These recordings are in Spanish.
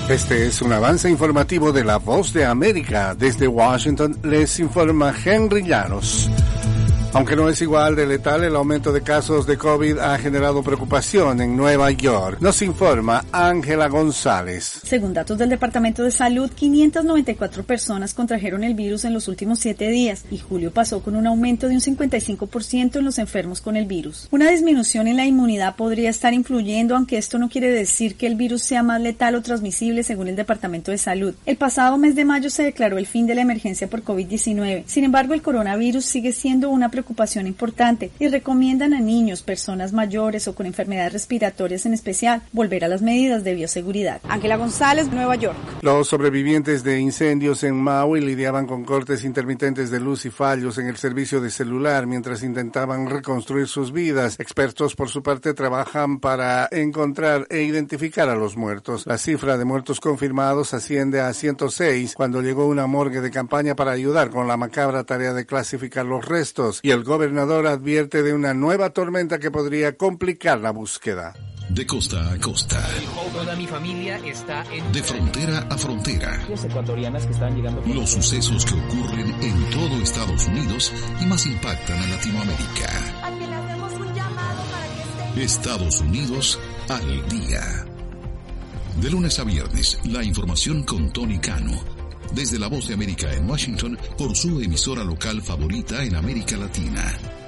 Este es un avance informativo de La Voz de América. Desde Washington les informa Henry Llanos. Aunque no es igual de letal, el aumento de casos de COVID ha generado preocupación en Nueva York. Nos informa Ángela González. Según datos del Departamento de Salud, 594 personas contrajeron el virus en los últimos 7 días y julio pasó con un aumento de un 55% en los enfermos con el virus. Una disminución en la inmunidad podría estar influyendo, aunque esto no quiere decir que el virus sea más letal o transmisible, según el Departamento de Salud. El pasado mes de mayo se declaró el fin de la emergencia por COVID-19. Sin embargo, el coronavirus sigue siendo una preocupación importante y recomiendan a niños, personas mayores o con enfermedades respiratorias en especial volver a las medidas de bioseguridad. Ángela González, Nueva York. Los sobrevivientes de incendios en Maui lidiaban con cortes intermitentes de luz y fallos en el servicio de celular mientras intentaban reconstruir sus vidas. Expertos, por su parte, trabajan para encontrar e identificar a los muertos. La cifra de muertos confirmados asciende a 106 cuando llegó una morgue de campaña para ayudar con la macabra tarea de clasificar los restos, y el gobernador advierte de una nueva tormenta que podría complicar la búsqueda. De costa a costa. Toda mi familia está de frontera a frontera. Los ecuatorianas que están llegando. Los sucesos que ocurren en todo Estados Unidos y más impactan a Latinoamérica. A que le hacemos un llamado para que estén. Estados Unidos al día. De lunes a viernes, la información con Tony Cano. Desde La Voz de América en Washington, por su emisora local favorita en América Latina.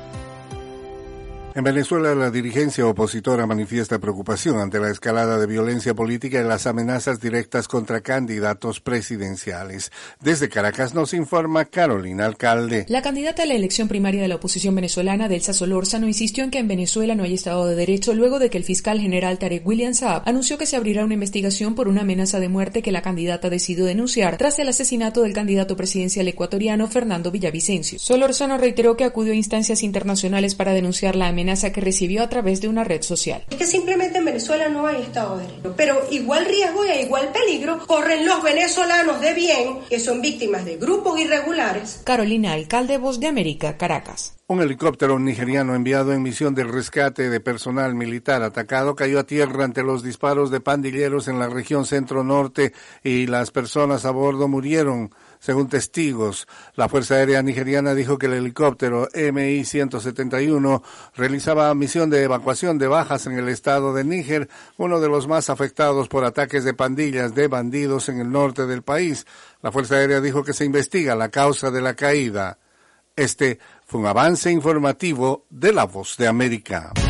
En Venezuela, la dirigencia opositora manifiesta preocupación ante la escalada de violencia política y las amenazas directas contra candidatos presidenciales. Desde Caracas nos informa Carolina Alcalde. La candidata a la elección primaria de la oposición venezolana, Delsa Solórzano, insistió en que en Venezuela no hay Estado de Derecho luego de que el fiscal general Tarek William Saab anunció que se abrirá una investigación por una amenaza de muerte que la candidata decidió denunciar tras el asesinato del candidato presidencial ecuatoriano Fernando Villavicencio. Solórzano reiteró que acudió a instancias internacionales para denunciar la amenaza que recibió a través de una red social. Es que simplemente en Venezuela no hay Estado de Derecho, pero igual riesgo y igual peligro corren los venezolanos de bien que son víctimas de grupos irregulares. Carolina Alcalde, Voz de América, Caracas. Un helicóptero nigeriano enviado en misión de rescate de personal militar atacado cayó a tierra ante los disparos de pandilleros en la región centro-norte y las personas a bordo murieron, según testigos. La Fuerza Aérea Nigeriana dijo que el helicóptero MI-171 realizaba misión de evacuación de bajas en el estado de Níger, uno de los más afectados por ataques de pandillas de bandidos en el norte del país. La Fuerza Aérea dijo que se investiga la causa de la caída. Este fue un avance informativo de La Voz de América.